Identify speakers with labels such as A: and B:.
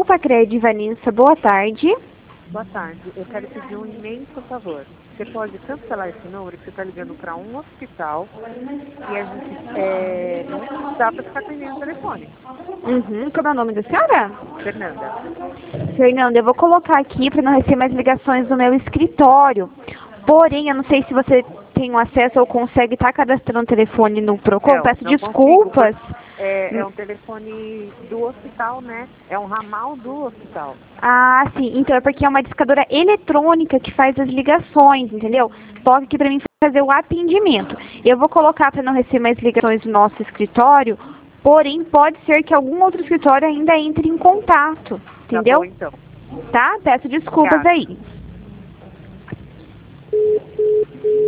A: Pacred, Vanessa, boa tarde.
B: Boa tarde, eu quero pedir um imenso favor. Você pode cancelar esse número que você está ligando para um hospital e a gente não dá para ficar atendendo o telefone.
A: Como é o nome da senhora?
B: Fernanda.
A: Fernanda, eu vou colocar aqui para não receber mais ligações do meu escritório. Porém, eu não sei se você tem um acesso ou consegue estar cadastrando o telefone no Procon. Peço
B: Não
A: desculpas.
B: consigo, é um telefone do hospital, né? É um ramal do hospital.
A: Ah, sim. Então é porque é uma discadora eletrônica que faz as ligações, entendeu? Toque aqui para mim fazer o atendimento. Eu vou colocar para não receber mais ligações do nosso escritório, porém pode ser que algum outro escritório ainda entre em contato, entendeu?
B: Tá bom, então.
A: Tá? Peço desculpas
B: Obrigada.
A: aí.